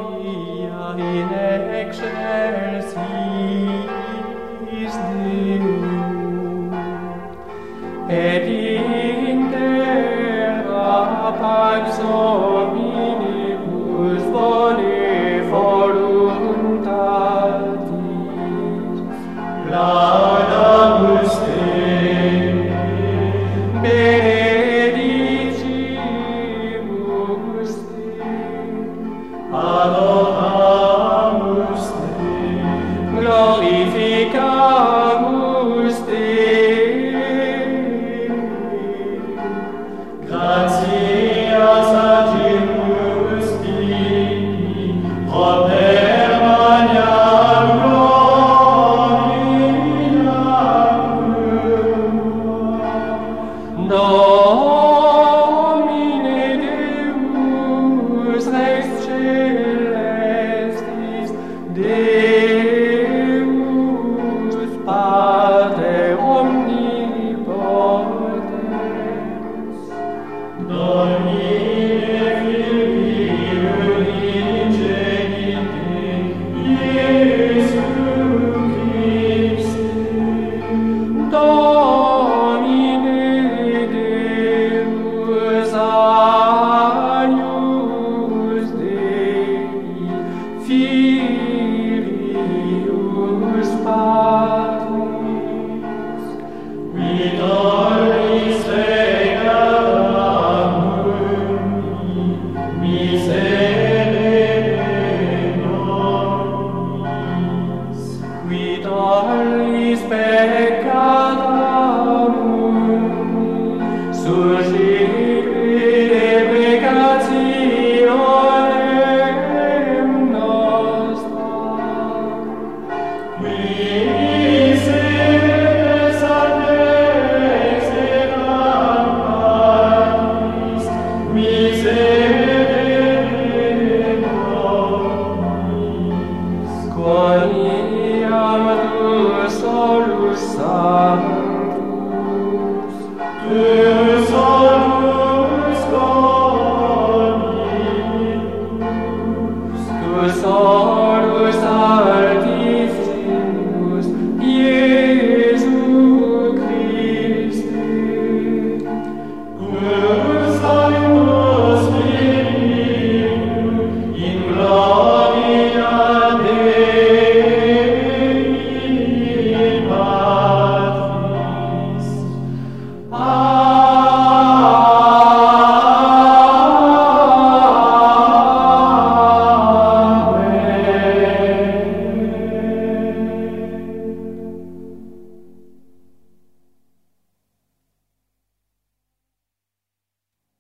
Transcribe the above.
gloria in excelsis Deo, et in terra pax omnibus bone voluntatis. Laudamus Te, benedicimus Te, adoramus Te, glorificamus Te. Gratias agimus Dei, proper magnam gloriam. Domine Deus Rex celestis, Deus Pater omnipotens, Domine Filium ingenite, Iesu Christe, Domine Deus agnus Dei, Filius Patris, qui tollis peccata mundi, miserere nobis, qui tollis peccata mundi, suscipite peccationem nostra, qui sedes ad exeram Patris, miserere nobis, quoniam tu solus sanctus, tu solus dominus, tu solus altissimus, Iesu Christe,